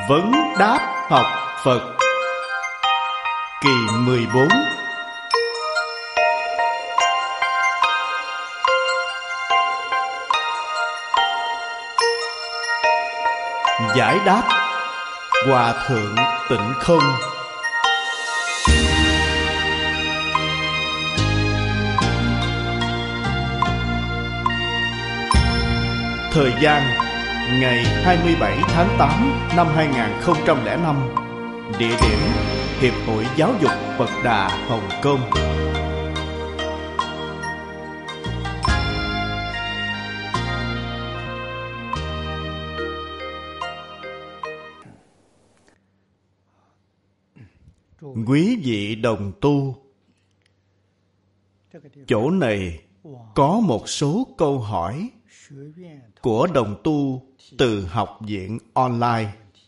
Vấn đáp học Phật kỳ 14. Giải đáp Hòa Thượng Tịnh Không. Thời gian ngày 27 tháng 8 năm 2005. Địa điểm Hiệp hội Giáo dục Phật Đà Hồng Kông. Quý vị đồng tu, chỗ này có một số câu hỏi của đồng tu từ học viện online.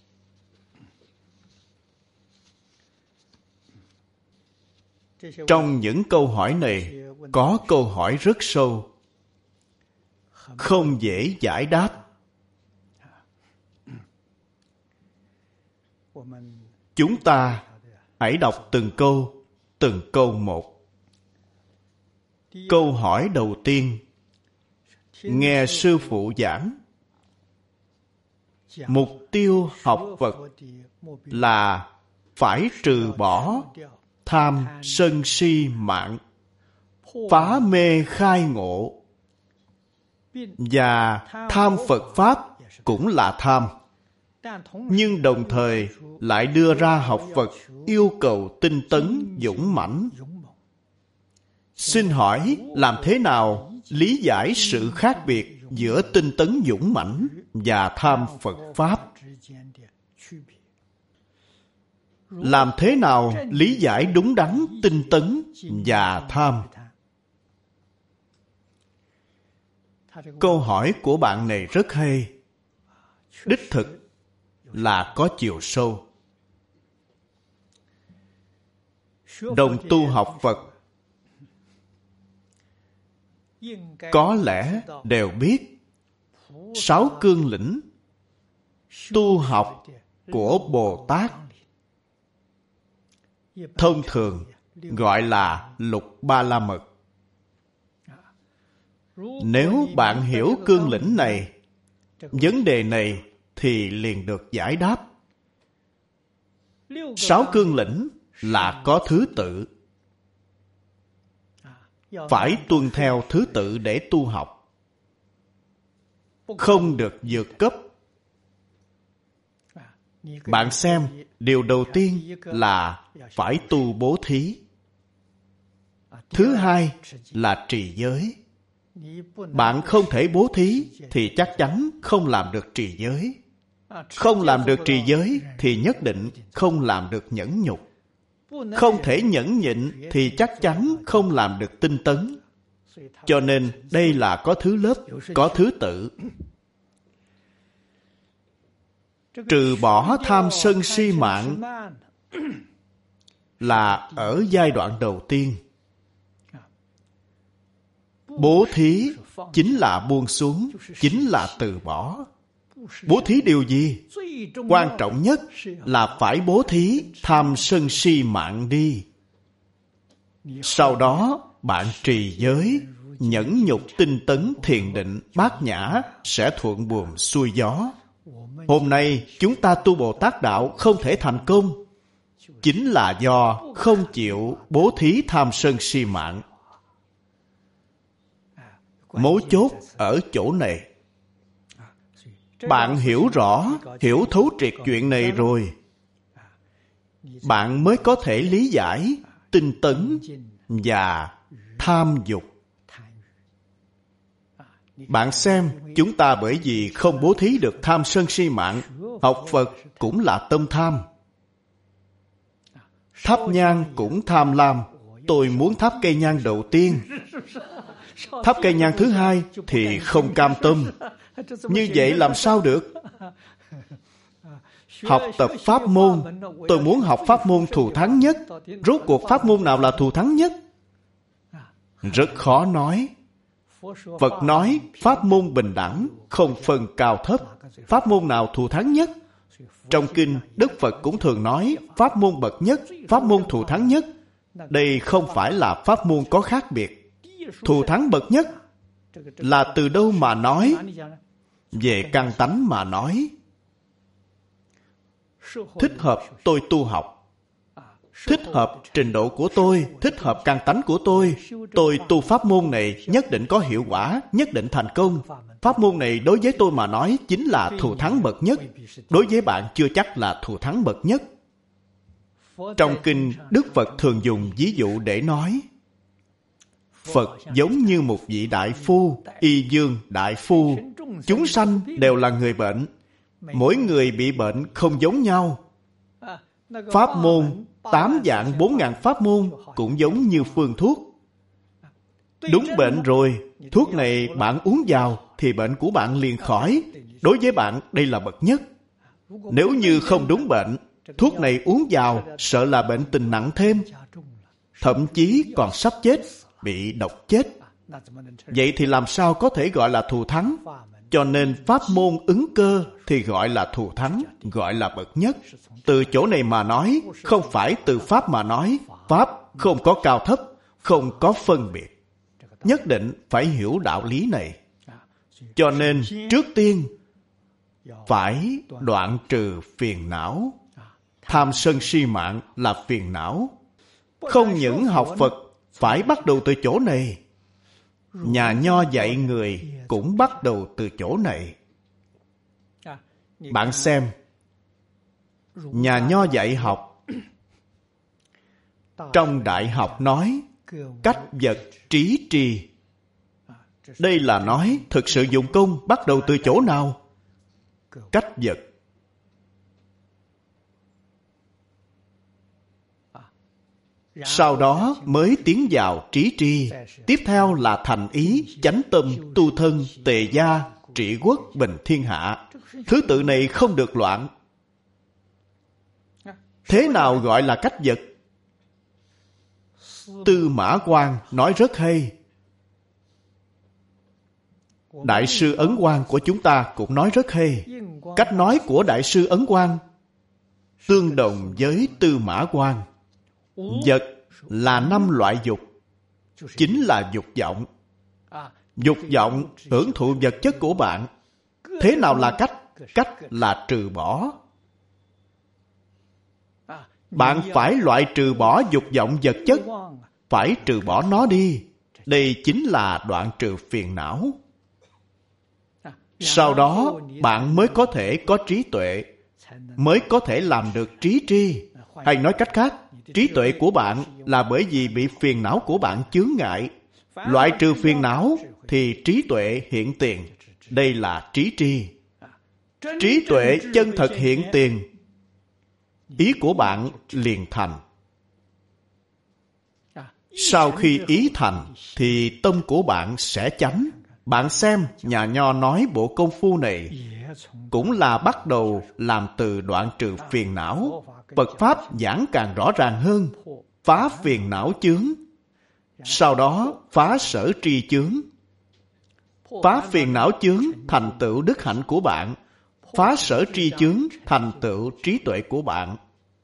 Trong những câu hỏi này có câu hỏi rất sâu, không dễ giải đáp. Chúng ta hãy đọc từng câu một. Câu hỏi đầu tiên: nghe sư phụ giảng, mục tiêu học Phật là phải trừ bỏ tham sân si mạng, phá mê khai ngộ, và tham Phật Pháp cũng là tham, nhưng đồng thời lại đưa ra học Phật yêu cầu tinh tấn dũng mãnh. Xin hỏi làm thế nào lý giải sự khác biệt giữa tinh tấn dũng mãnh và tham Phật Pháp? Làm thế nào lý giải đúng đắn tinh tấn và tham? Câu hỏi của bạn này rất hay, đích thực là có chiều sâu. Đồng tu học Phật có lẽ đều biết 6 cương lĩnh tu học của Bồ Tát, thông thường gọi là Lục Ba La Mật. Nếu bạn hiểu cương lĩnh này, vấn đề này thì liền được giải đáp. 6 cương lĩnh là có thứ tự, phải tuân theo thứ tự để tu học, không được vượt cấp. Bạn xem, điều đầu tiên là phải tu bố thí. Thứ hai là trì giới. Bạn không thể bố thí thì chắc chắn không làm được trì giới. Không làm được trì giới thì nhất định không làm được nhẫn nhục. Không thể nhẫn nhịn thì chắc chắn không làm được tinh tấn. Cho nên đây là có thứ lớp, có thứ tự. Trừ bỏ tham sân si mạng là ở giai đoạn đầu tiên. Bố thí chính là buông xuống, chính là từ bỏ. Bố thí điều gì? Quan trọng nhất là phải bố thí tham sân si mạng đi. Sau đó bạn trì giới, nhẫn nhục tinh tấn thiền định bát nhã sẽ thuận buồm xuôi gió. Hôm nay chúng ta tu Bồ Tát Đạo không thể thành công, chính là do không chịu bố thí tham sân si mạng. Mấu chốt ở chỗ này. Bạn hiểu rõ, hiểu thấu triệt chuyện này rồi, bạn mới có thể lý giải tinh tấn và tham dục. Bạn xem, chúng ta bởi vì không bố thí được tham sân si mạng, học Phật cũng là tâm tham. Thắp nhang cũng tham lam, tôi muốn thắp cây nhang đầu tiên. Thắp cây nhang thứ hai thì không cam tâm. Như vậy làm sao được? Học tập pháp môn, tôi muốn học pháp môn thù thắng nhất. Rốt cuộc pháp môn nào là thù thắng nhất? Rất khó nói. Phật nói pháp môn bình đẳng, không phân cao thấp. Pháp môn nào thù thắng nhất? Trong kinh, Đức Phật cũng thường nói pháp môn bậc nhất, pháp môn thù thắng nhất. Đây không phải là pháp môn có khác biệt. Thù thắng bậc nhất là từ đâu mà nói? Về căn tánh mà nói. Thích hợp tôi tu học. Thích hợp trình độ của tôi, thích hợp căn tánh của tôi tu pháp môn này nhất định có hiệu quả, nhất định thành công. Pháp môn này đối với tôi mà nói chính là thù thắng bậc nhất. Đối với bạn chưa chắc là thù thắng bậc nhất. Trong kinh, Đức Phật thường dùng ví dụ để nói. Phật giống như một vị đại phu, y dương đại phu. Chúng sanh đều là người bệnh. Mỗi người bị bệnh không giống nhau. Pháp môn 8 vạn 4.000 pháp môn cũng giống như phương thuốc. Đúng bệnh rồi, thuốc này bạn uống vào thì bệnh của bạn liền khỏi. Đối với bạn đây là bậc nhất. Nếu như không đúng bệnh, thuốc này uống vào sợ là bệnh tình nặng thêm, thậm chí còn sắp chết, bị độc chết. Vậy thì làm sao có thể gọi là thù thắng? Cho nên pháp môn ứng cơ thì gọi là thù thắng, gọi là bậc nhất. Từ chỗ này mà nói, không phải từ pháp mà nói. Pháp không có cao thấp, không có phân biệt. Nhất định phải hiểu đạo lý này. Cho nên trước tiên phải đoạn trừ phiền não. Tham sân si mạng là phiền não. Không những học Phật phải bắt đầu từ chỗ này. Nhà Nho dạy người cũng bắt đầu từ chỗ này. Bạn xem, nhà Nho dạy học, trong đại học nói cách vật trí tri. Đây là nói thực sự dụng công bắt đầu từ chỗ nào? Cách vật. Sau đó mới tiến vào trí tri. Tiếp theo là thành ý, chánh tâm, tu thân, tề gia, trị quốc, bình thiên hạ. Thứ tự này không được loạn. Thế nào gọi là cách vật? Tư Mã Quang nói rất hay. Đại sư Ấn Quang của chúng ta cũng nói rất hay. Cách nói của Đại sư Ấn Quang tương đồng với Tư Mã Quang. Vật là 5 loại dục, chính là dục vọng. Dục vọng hưởng thụ vật chất của bạn. Thế nào là cách? Cách là trừ bỏ. Bạn phải loại trừ bỏ dục vọng vật chất, phải trừ bỏ nó đi. Đây chính là đoạn trừ phiền não. Sau đó bạn mới có thể có trí tuệ, mới có thể làm được trí tri. Hay nói cách khác, trí tuệ của bạn là bởi vì bị phiền não của bạn chướng ngại. Loại trừ phiền não thì trí tuệ hiện tiền. Đây là trí tri. Trí tuệ chân thật hiện tiền, ý của bạn liền thành. Sau khi ý thành thì tâm của bạn sẽ chánh. Bạn xem, nhà Nho nói bộ công phu này cũng là bắt đầu làm từ đoạn trừ phiền não. Phật Pháp giảng càng rõ ràng hơn. Phá phiền não chướng, sau đó phá sở tri chướng. Phá phiền não chướng thành tựu đức hạnh của bạn. Phá sở tri chướng thành tựu trí tuệ của bạn.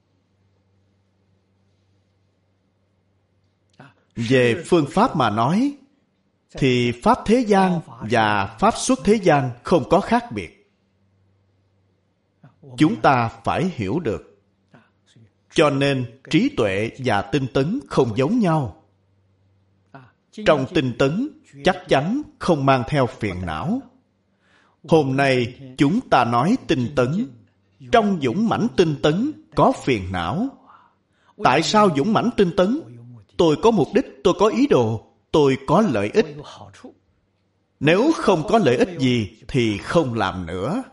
Về phương pháp mà nói, thì pháp thế gian và pháp xuất thế gian không có khác biệt. Chúng ta phải hiểu được. Cho nên trí tuệ và tinh tấn không giống nhau. Trong tinh tấn chắc chắn không mang theo phiền não. Hôm nay chúng ta nói tinh tấn. Trong dũng mãnh tinh tấn có phiền não. Tại sao dũng mãnh tinh tấn? Tôi có mục đích, tôi có ý đồ, tôi có lợi ích. Nếu không có lợi ích gì thì không làm nữa.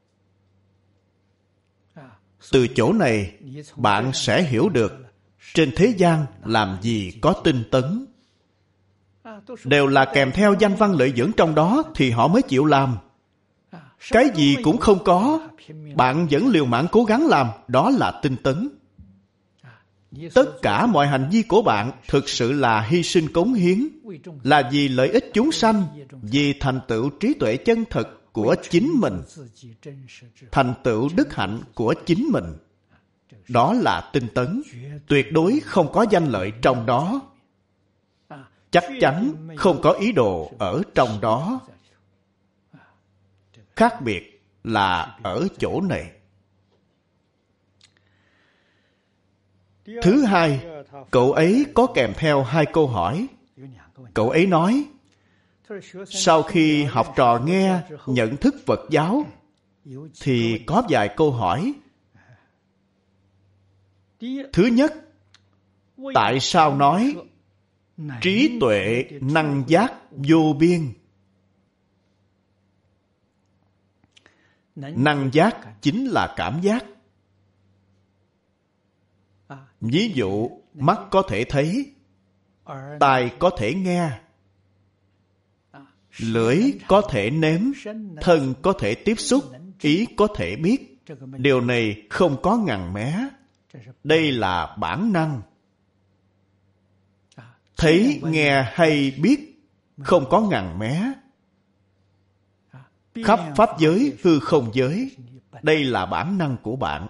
Từ chỗ này bạn sẽ hiểu được trên thế gian làm gì có tinh tấn. Đều là kèm theo danh văn lợi dưỡng trong đó thì họ mới chịu làm. Cái gì cũng không có, bạn vẫn liều mạng cố gắng làm, đó là tinh tấn. Tất cả mọi hành vi của bạn thực sự là hy sinh cống hiến, là vì lợi ích chúng sanh, vì thành tựu trí tuệ chân thật, của chính mình, thành tựu đức hạnh của chính mình. Đó là tinh tấn, tuyệt đối không có danh lợi trong đó, chắc chắn không có ý đồ ở trong đó. Khác biệt là ở chỗ này. Thứ hai, cậu ấy có kèm theo 2 câu hỏi. Cậu ấy nói, sau khi học trò nghe nhận thức Phật giáo, thì có vài câu hỏi. Thứ nhất, tại sao nói trí tuệ năng giác vô biên? Năng giác chính là cảm giác. Ví dụ, mắt có thể thấy, tai có thể nghe, lưỡi có thể nếm, thân có thể tiếp xúc, ý có thể biết. Điều này không có ngần mé. Đây là bản năng. Thấy, nghe hay biết không có ngần mé. Khắp pháp giới, hư không giới, đây là bản năng của bạn.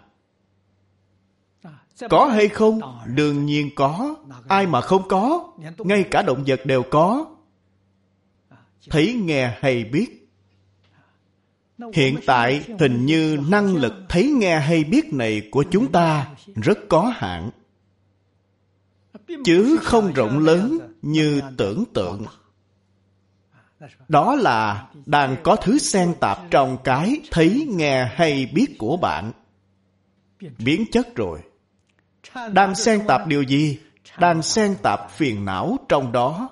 Có hay không? Đương nhiên có. Ai mà không có? Ngay cả động vật đều có. Thấy, nghe hay biết. Hiện tại hình như năng lực thấy, nghe hay biết này của chúng ta rất có hạn, chứ không rộng lớn như tưởng tượng. Đó là đang có thứ xen tạp trong cái thấy, nghe hay biết của bạn. Biến chất rồi. Đang xen tạp điều gì? Đang xen tạp phiền não trong đó.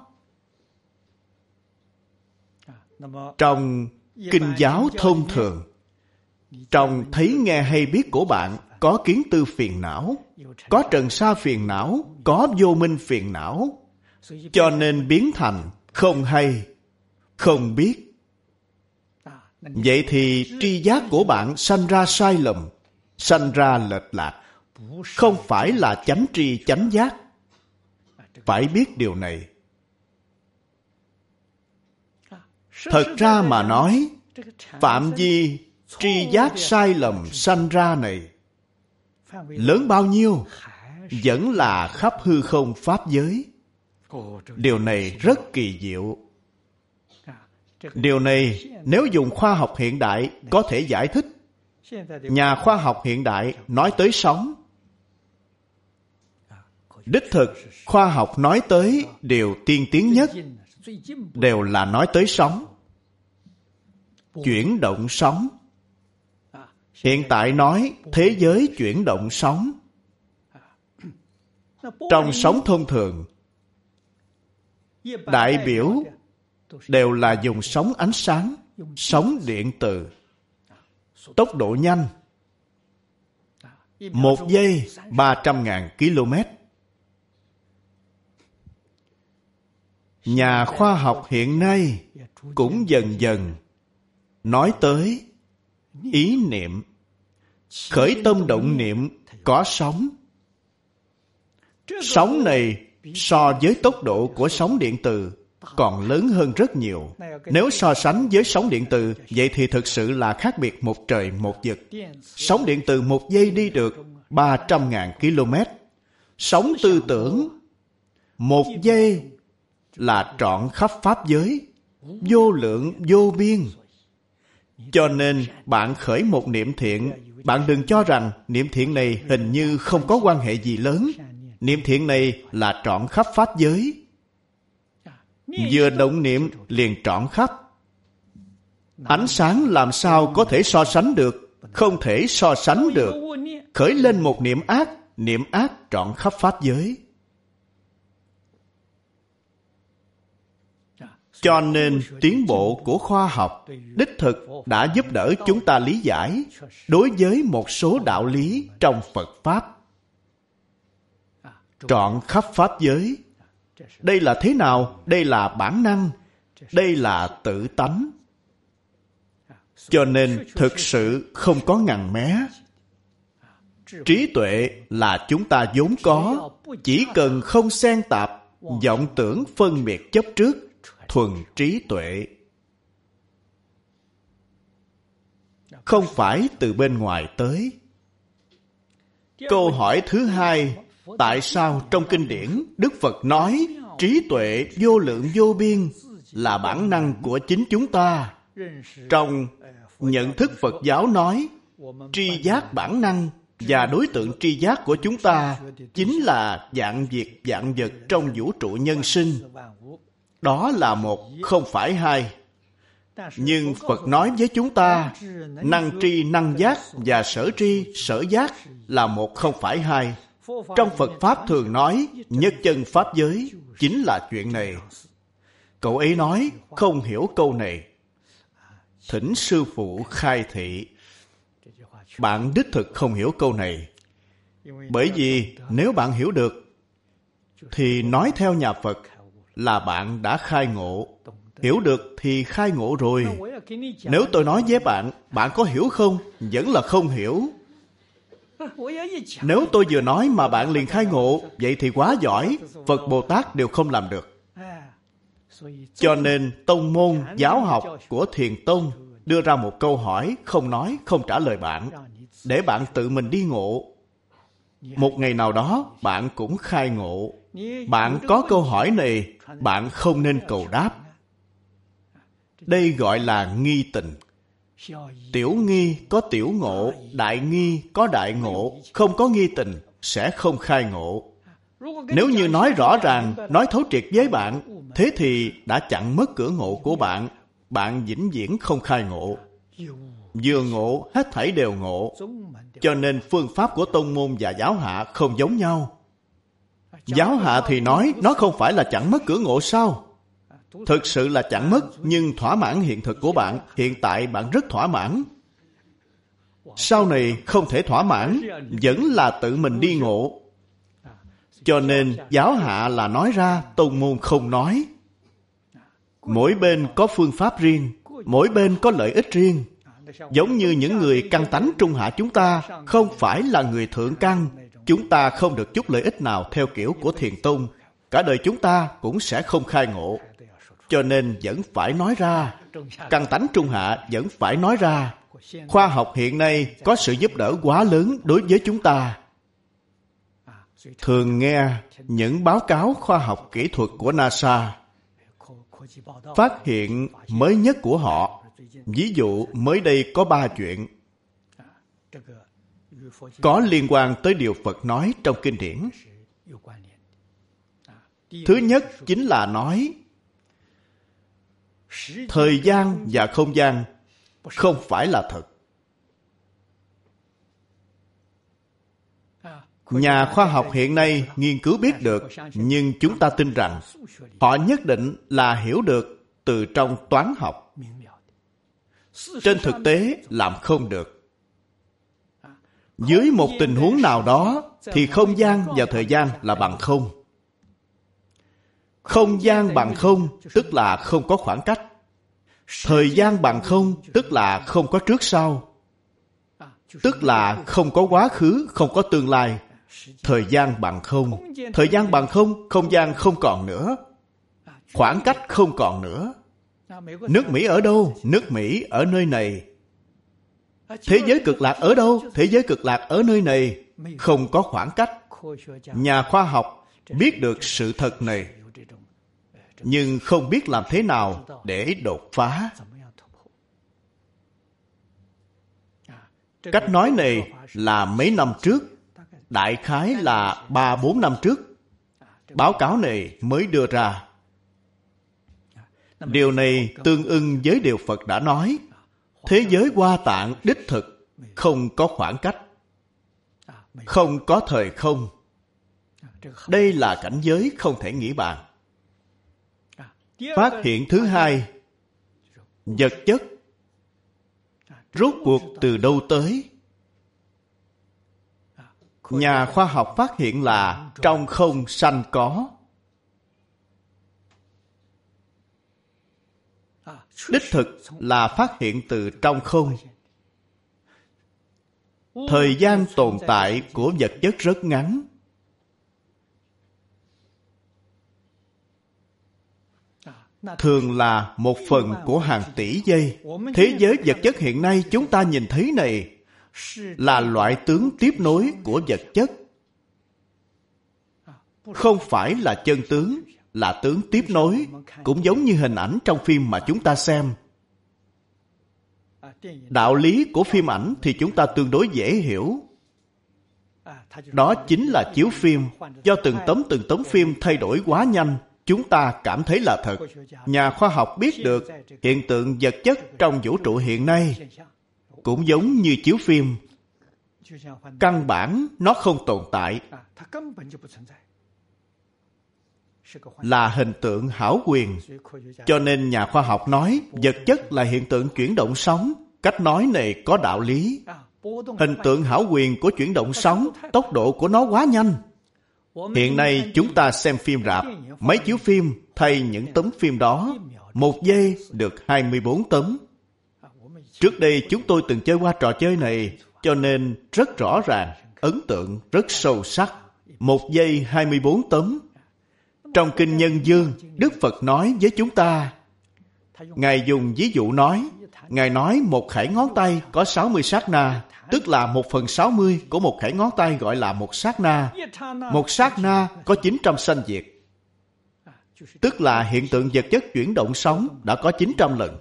Trong kinh giáo thông thường, trong thấy, nghe hay biết của bạn có kiến tư phiền não, có trần sa phiền não, có vô minh phiền não, cho nên biến thành không hay, không biết. Vậy thì tri giác của bạn sanh ra sai lầm, sanh ra lệch lạc, không phải là chánh tri chánh giác. Phải biết điều này. Thật ra mà nói, phạm vi tri giác sai lầm sanh ra này lớn bao nhiêu? Vẫn là khắp hư không pháp giới. Điều này rất kỳ diệu. Điều này nếu dùng khoa học hiện đại có thể giải thích. Nhà khoa học hiện đại nói tới sóng. Đích thực, khoa học nói tới điều tiên tiến nhất đều là nói tới sóng. Chuyển động sóng. Hiện tại nói thế giới chuyển động sóng. Trong sóng thông thường, đại biểu đều là dùng sóng ánh sáng, sóng điện từ, tốc độ nhanh. 1 giây 300.000 km. Nhà khoa học hiện nay cũng dần dần nói tới ý niệm. Khởi tâm động niệm có sóng. Sóng này so với tốc độ của sóng điện từ còn lớn hơn rất nhiều. Nếu so sánh với sóng điện từ, vậy thì thực sự là khác biệt một trời một vực. Sóng điện từ 1 giây đi được 300.000 km. Sóng tư tưởng 1 giây là trọn khắp pháp giới, vô lượng vô biên. Cho nên bạn khởi một niệm thiện, bạn đừng cho rằng niệm thiện này hình như không có quan hệ gì lớn. Niệm thiện này là trọn khắp pháp giới. Vừa động niệm liền trọn khắp. Ánh sáng làm sao có thể so sánh được? Không thể so sánh được. Khởi lên một niệm ác trọn khắp pháp giới. Cho nên tiến bộ của khoa học đích thực đã giúp đỡ chúng ta lý giải đối với một số đạo lý trong Phật Pháp. Trọn khắp pháp giới. Đây là thế nào? Đây là bản năng. Đây là tự tánh. Cho nên thực sự không có ngần mé. Trí tuệ là chúng ta vốn có. Chỉ cần không xen tạp vọng tưởng phân biệt chấp trước, thuần trí tuệ. không phải từ bên ngoài tới. Câu hỏi thứ hai, tại sao trong kinh điển Đức Phật nói trí tuệ vô lượng vô biên là bản năng của chính chúng ta? Trong nhận thức Phật giáo nói, tri giác bản năng và đối tượng tri giác của chúng ta chính là vạn việc vạn vật trong vũ trụ nhân sinh. Đó là một, không phải hai. Nhưng Phật nói với chúng ta, năng tri năng giác và sở tri sở giác là một, không phải hai. Trong Phật Pháp thường nói, nhất chân Pháp giới chính là chuyện này. Cậu ấy nói, không hiểu câu này. Thỉnh sư phụ khai thị. Bạn đích thực không hiểu câu này. Bởi vì nếu bạn hiểu được, thì nói theo nhà Phật là bạn đã khai ngộ. Hiểu được thì khai ngộ rồi. Nếu tôi nói với bạn, bạn có hiểu không? Vẫn là không hiểu. Nếu tôi vừa nói mà bạn liền khai ngộ, vậy thì quá giỏi. Phật Bồ Tát đều không làm được. Cho nên tông môn giáo học của Thiền Tông đưa ra một câu hỏi, không nói, không trả lời bạn, để bạn tự mình đi ngộ. Một ngày nào đó, bạn cũng khai ngộ. Bạn có câu hỏi này, bạn không nên cầu đáp. Đây gọi là nghi tình. Tiểu nghi có tiểu ngộ, đại nghi có đại ngộ. Không có nghi tình, sẽ không khai ngộ. Nếu như nói rõ ràng, nói thấu triệt với bạn, thế thì đã chặn mất cửa ngộ của bạn. Bạn vĩnh viễn không khai ngộ. Vừa ngộ, hết thảy đều ngộ. Cho nên phương pháp của tông môn và giáo hạ không giống nhau. Giáo hạ thì nói, nó không phải là chặn mất cửa ngộ sao? Thực sự là chặn mất, nhưng thỏa mãn hiện thực của bạn. Hiện tại bạn rất thỏa mãn. Sau này không thể thỏa mãn, vẫn là tự mình đi ngộ. Cho nên giáo hạ là nói ra, tông môn không nói. Mỗi bên có phương pháp riêng, mỗi bên có lợi ích riêng. Giống như những người căn tánh trung hạ chúng ta, không phải là người thượng căn. Chúng ta không được chút lợi ích nào theo kiểu của Thiền Tông. Cả đời chúng ta cũng sẽ không khai ngộ. Cho nên vẫn phải nói ra. Căn tánh trung hạ vẫn phải nói ra. Khoa học hiện nay có sự giúp đỡ quá lớn đối với chúng ta. Thường nghe những báo cáo khoa học kỹ thuật của NASA, phát hiện mới nhất của họ. Ví dụ mới đây có 3 chuyện có liên quan tới điều Phật nói trong kinh điển. Thứ nhất chính là nói thời gian và không gian không phải là thật. Nhà khoa học hiện nay nghiên cứu biết được, nhưng chúng ta tin rằng họ nhất định là hiểu được từ trong toán học. Trên thực tế làm không được. Dưới một tình huống nào đó thì không gian và thời gian là bằng không. Không gian bằng không tức là không có khoảng cách. Thời gian bằng không tức là không có trước sau. Tức là không có quá khứ, không có tương lai. Thời gian bằng không. Thời gian bằng không, không gian không còn nữa. Khoảng cách không còn nữa. Nước Mỹ ở đâu? Nước Mỹ ở nơi này. Thế giới cực lạc ở đâu? Thế giới cực lạc ở nơi này. Không có khoảng cách. Nhà khoa học biết được sự thật này, nhưng không biết làm thế nào để đột phá. Cách nói này là mấy năm trước, đại khái là 3-4 năm trước. Báo cáo này mới đưa ra. Điều này tương ưng với điều Phật đã nói. Thế giới Hoa Tạng đích thực không có khoảng cách, không có thời không. Đây là cảnh giới không thể nghĩ bàn. Phát hiện thứ hai, vật chất rốt cuộc từ đâu tới? Nhà khoa học phát hiện là trong không sanh có. Đích thực là phát hiện từ trong không. Thời gian tồn tại của vật chất rất ngắn. thường là 1/1000 của hàng tỷ giây. Thế giới vật chất hiện nay chúng ta nhìn thấy này là loại tướng tiếp nối của vật chất. Không phải là chân tướng, là tướng tiếp nối, cũng giống như hình ảnh trong phim mà chúng ta xem. Đạo lý của phim ảnh thì chúng ta tương đối dễ hiểu. Đó chính là chiếu phim, do từng tấm phim thay đổi quá nhanh, chúng ta cảm thấy là thật. Nhà khoa học biết được hiện tượng vật chất trong vũ trụ hiện nay cũng giống như chiếu phim. Căn bản nó không tồn tại, là hình tượng hão huyền. Cho nên nhà khoa học nói vật chất là hiện tượng chuyển động sóng. Cách nói này có đạo lý. Hình tượng hão huyền của chuyển động sóng, tốc độ của nó quá nhanh. Hiện nay chúng ta xem phim rạp, máy chiếu phim thay những tấm phim đó, 1 giây được 24 tấm. Trước đây chúng tôi từng chơi qua trò chơi này, cho nên rất rõ ràng, ấn tượng rất sâu sắc. 1 giây 24 tấm. Trong Kinh Nhân Dương, Đức Phật nói với chúng ta, Ngài dùng ví dụ nói, Ngài nói một khẩy ngón tay có 60 sát na, tức là 1/60 của một khẩy ngón tay gọi là một sát na. Một sát na có 900 sanh diệt. Tức là hiện tượng vật chất chuyển động sóng đã có 900 lần.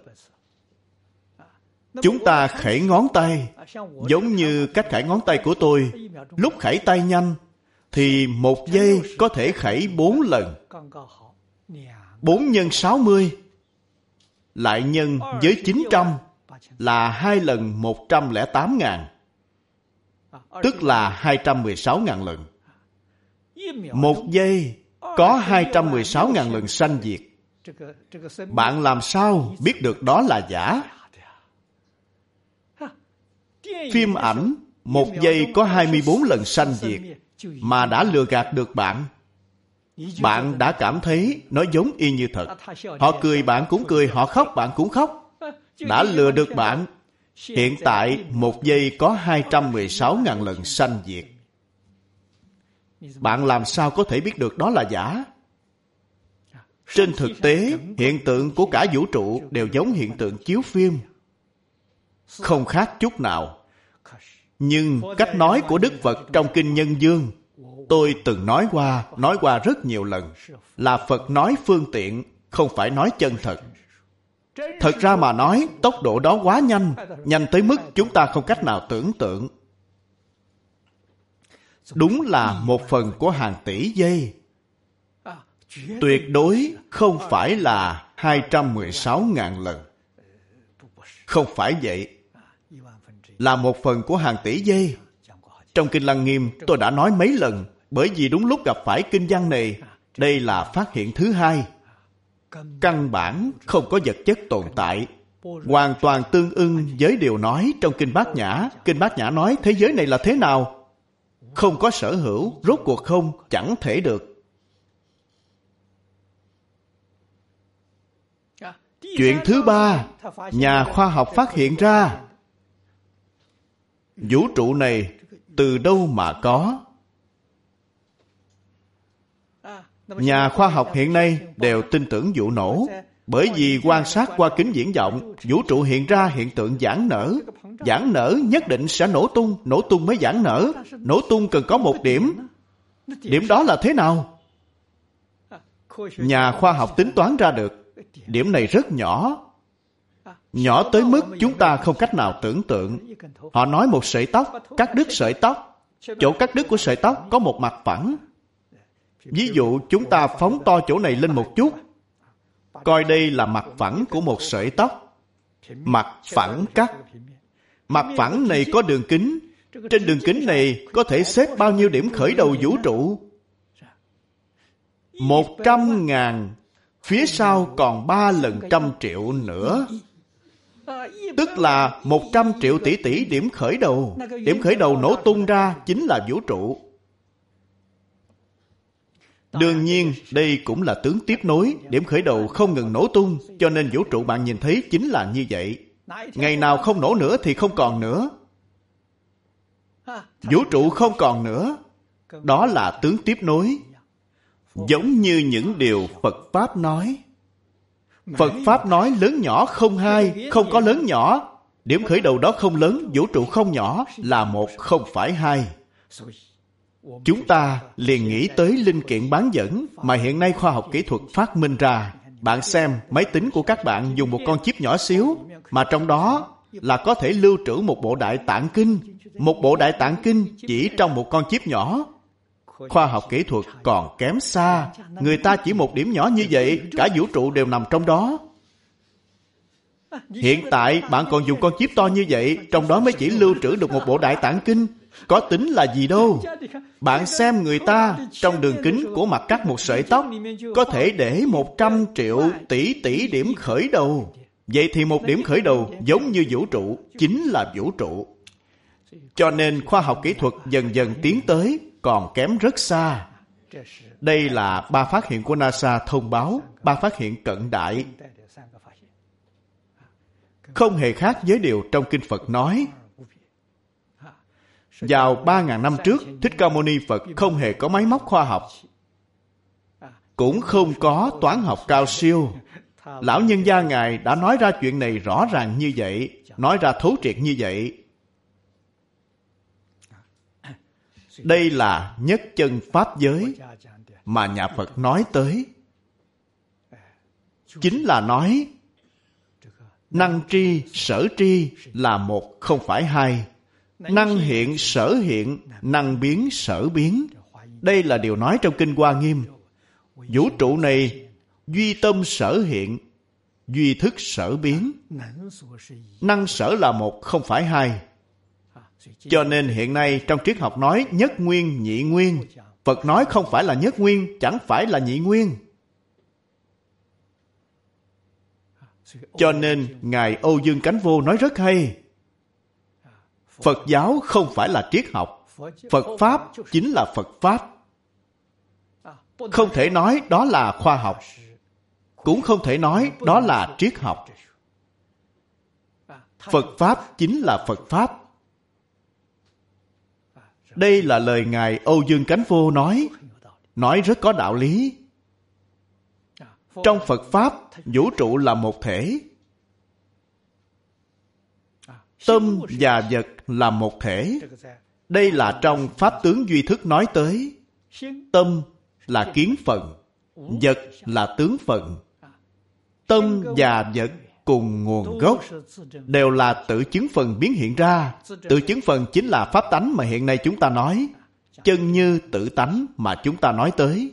Chúng ta khẩy ngón tay, giống như cách khẩy ngón tay của tôi, lúc khẩy tay nhanh, thì 1 giây có thể khẩy 4 lần. 4 nhân 60, lại nhân với 900, là 2 lần 108.000, tức là 216.000 lần. 1 giây có 216.000 lần sanh diệt. Bạn làm sao biết được đó là giả? Phim ảnh 1 giây có 24 lần sanh diệt mà đã lừa gạt được bạn. Bạn đã cảm thấy nó giống y như thật. Họ cười bạn cũng cười, họ khóc bạn cũng khóc. Đã lừa được bạn. Hiện tại 1 giây có 216.000 lần sanh diệt. Bạn làm sao có thể biết được đó là giả? Trên thực tế, hiện tượng của cả vũ trụ đều giống hiện tượng chiếu phim, không khác chút nào. Nhưng cách nói của Đức Phật trong Kinh Nhân Dương, tôi từng nói qua rất nhiều lần, là Phật nói phương tiện, không phải nói chân thật. Thật ra mà nói, tốc độ đó quá nhanh, nhanh tới mức chúng ta không cách nào tưởng tượng. Đúng là 1/1000 của hàng tỷ giây. Tuyệt đối không phải là 216.000 lần. Không phải vậy. Là 1/1000 của hàng tỷ giây. Trong Kinh Lăng Nghiêm tôi đã nói mấy lần, bởi vì đúng lúc gặp phải kinh văn này, đây là phát hiện thứ hai. Căn bản không có vật chất tồn tại, hoàn toàn tương ưng với điều nói trong Kinh Bát Nhã. Kinh Bát Nhã nói thế giới này là thế nào? Không có sở hữu, rốt cuộc không, chẳng thể được. Chuyện thứ ba, nhà khoa học phát hiện ra vũ trụ này từ đâu mà có. Nhà khoa học hiện nay đều tin tưởng vụ nổ, bởi vì quan sát qua kính viễn vọng, vũ trụ hiện ra hiện tượng giãn nở. Giãn nở nhất định sẽ nổ tung mới giãn nở. Nổ tung cần có một điểm. Điểm đó là thế nào? Nhà khoa học tính toán ra được. Điểm này rất nhỏ. Nhỏ tới mức chúng ta không cách nào tưởng tượng. Họ nói một sợi tóc, cắt đứt sợi tóc. Chỗ cắt đứt của sợi tóc có một mặt phẳng. Ví dụ chúng ta phóng to chỗ này lên một chút, coi đây là mặt phẳng của một sợi tóc. Mặt phẳng cắt. Mặt phẳng này có đường kính. Trên đường kính này có thể xếp bao nhiêu điểm khởi đầu vũ trụ? 100.000. Phía sau còn 3 lần 100.000.000 nữa. Tức là 100 triệu tỷ điểm khởi đầu. Điểm khởi đầu nổ tung ra chính là vũ trụ. Đương nhiên, đây cũng là tướng tiếp nối. Điểm khởi đầu không ngừng nổ tung, cho nên vũ trụ bạn nhìn thấy chính là như vậy. Ngày nào không nổ nữa thì không còn nữa. Vũ trụ không còn nữa. Đó là tướng tiếp nối. Giống như những điều Phật Pháp nói. Phật Pháp nói lớn nhỏ không hai, không có lớn nhỏ. Điểm khởi đầu đó không lớn, vũ trụ không nhỏ, là một không phải hai. Chúng ta liền nghĩ tới linh kiện bán dẫn mà hiện nay khoa học kỹ thuật phát minh ra. Bạn xem, máy tính của các bạn dùng một con chip nhỏ xíu, mà trong đó là có thể lưu trữ một bộ Đại Tạng Kinh. Một bộ Đại Tạng Kinh chỉ trong một con chip nhỏ. Khoa học kỹ thuật còn kém xa. Người ta chỉ một điểm nhỏ như vậy, cả vũ trụ đều nằm trong đó. Hiện tại bạn còn dùng con chip to như vậy, trong đó mới chỉ lưu trữ được một bộ Đại Tạng Kinh. Có tính là gì đâu. Bạn xem người ta, trong đường kính của mặt cắt một sợi tóc, có thể để 100 triệu tỷ điểm khởi đầu. Vậy thì một điểm khởi đầu giống như vũ trụ, chính là vũ trụ. Cho nên khoa học kỹ thuật dần dần tiến tới, còn kém rất xa. Đây là 3 phát hiện của NASA thông báo, 3 phát hiện cận đại. Không hề khác với điều trong Kinh Phật nói. Vào 3.000 năm trước, Thích Ca Mâu Ni Phật không hề có máy móc khoa học, cũng không có toán học cao siêu. Lão nhân gia Ngài đã nói ra chuyện này rõ ràng như vậy, nói ra thấu triệt như vậy. Đây là nhất chân Pháp giới mà nhà Phật nói tới. Chính là nói năng tri, sở tri là một không phải hai. Năng hiện, sở hiện, năng biến, sở biến. Đây là điều nói trong Kinh Hoa Nghiêm. Vũ trụ này duy tâm sở hiện, duy thức sở biến. Năng sở là một không phải hai. Cho nên hiện nay trong triết học nói nhất nguyên, nhị nguyên. Phật nói không phải là nhất nguyên, chẳng phải là nhị nguyên. Cho nên Ngài Âu Dương Cánh Vô nói rất hay. Phật giáo không phải là triết học. Phật Pháp chính là Phật Pháp. Không thể nói đó là khoa học, cũng không thể nói đó là triết học. Phật Pháp chính là Phật Pháp. Đây là lời Ngài Âu Dương Cánh Vô nói rất có đạo lý. Trong Phật Pháp, vũ trụ là một thể. Tâm và vật là một thể. Đây là trong Pháp tướng duy thức nói tới. Tâm là kiến phần, vật là tướng phần. Tâm và vật cùng nguồn gốc, đều là tự chứng phần biến hiện ra. Tự chứng phần chính là pháp tánh mà hiện nay chúng ta nói, chân như tự tánh mà chúng ta nói tới.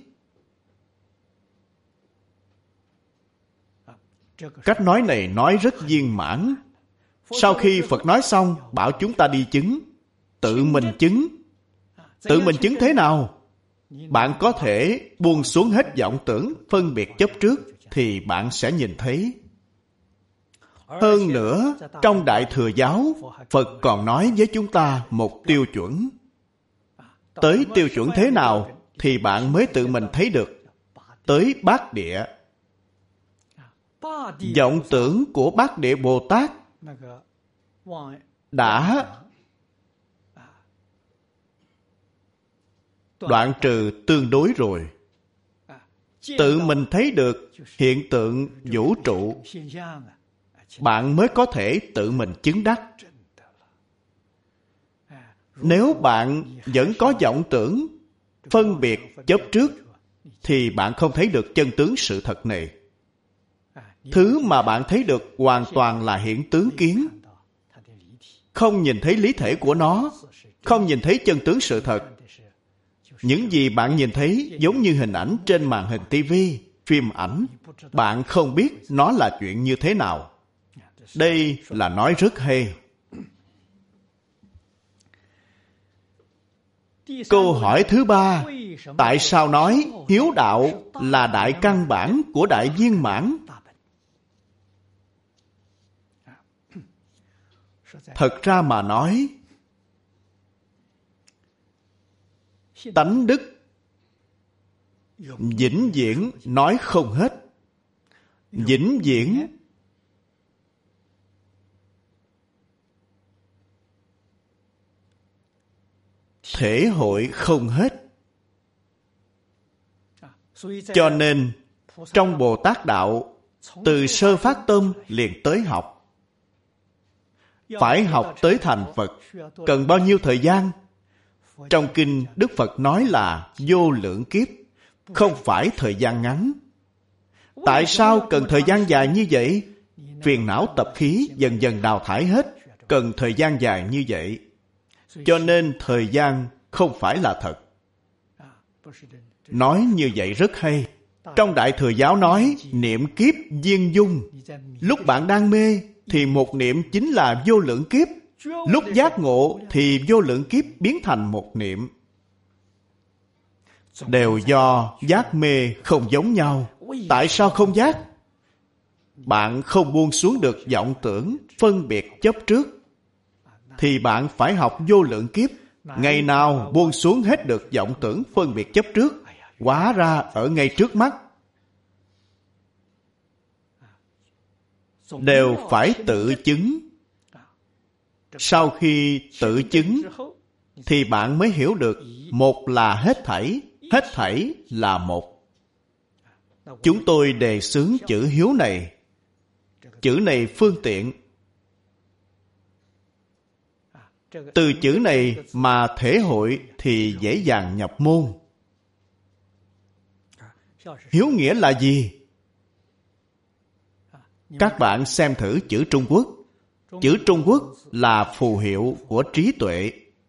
Cách nói này nói rất viên mãn. Sau khi Phật nói xong, bảo chúng ta đi chứng. Tự mình chứng. Tự mình chứng thế nào? Bạn có thể buông xuống hết vọng tưởng, phân biệt chấp trước, thì bạn sẽ nhìn thấy. Hơn nữa, trong Đại Thừa Giáo, Phật còn nói với chúng ta một tiêu chuẩn. Tới tiêu chuẩn thế nào thì bạn mới tự mình thấy được. Tới Bát Địa. Vọng tưởng của Bát Địa Bồ Tát đã đoạn trừ tương đối rồi. Tự mình thấy được hiện tượng vũ trụ, bạn mới có thể tự mình chứng đắc. Nếu bạn vẫn có vọng tưởng, phân biệt chấp trước, thì bạn không thấy được chân tướng sự thật này. Thứ mà bạn thấy được hoàn toàn là hiện tướng kiến. Không nhìn thấy lý thể của nó, không nhìn thấy chân tướng sự thật. Những gì bạn nhìn thấy giống như hình ảnh trên màn hình TV, phim ảnh. Bạn không biết nó là chuyện như thế nào. Đây là nói rất hay. Câu hỏi thứ 3. Tại sao nói hiếu đạo là đại căn bản của đại viên mãn? Thật ra mà nói, tánh đức vĩnh viễn nói không hết. Vĩnh viễn thể hội không hết. Cho nên trong Bồ Tát Đạo Từ sơ phát tâm liền tới học. Phải học tới thành Phật, cần bao nhiêu thời gian? Trong kinh Đức Phật nói là vô lượng kiếp, không phải thời gian ngắn. Tại sao cần thời gian dài như vậy? Phiền não tập khí dần dần đào thải hết, cần thời gian dài như vậy. Cho nên thời gian không phải là thật. Nói như vậy rất hay. Trong Đại Thừa Giáo nói, niệm kiếp viên dung. Lúc bạn đang mê, thì một niệm chính là vô lượng kiếp. Lúc giác ngộ, thì vô lượng kiếp biến thành một niệm. Đều do giác mê không giống nhau. Tại sao không giác? Bạn không buông xuống được vọng tưởng, phân biệt chấp trước, thì bạn phải học vô lượng kiếp. Ngày nào buông xuống hết được vọng tưởng, phân biệt chấp trước, hóa ra ở ngay trước mắt. Đều phải tự chứng. Sau khi tự chứng, thì bạn mới hiểu được một là hết thảy là một. Chúng tôi đề xướng chữ hiếu này. Chữ này phương tiện. Từ chữ này mà thể hội thì dễ dàng nhập môn. Hiếu nghĩa là gì? Các bạn xem thử chữ Trung Quốc. Chữ Trung Quốc là phù hiệu của trí tuệ.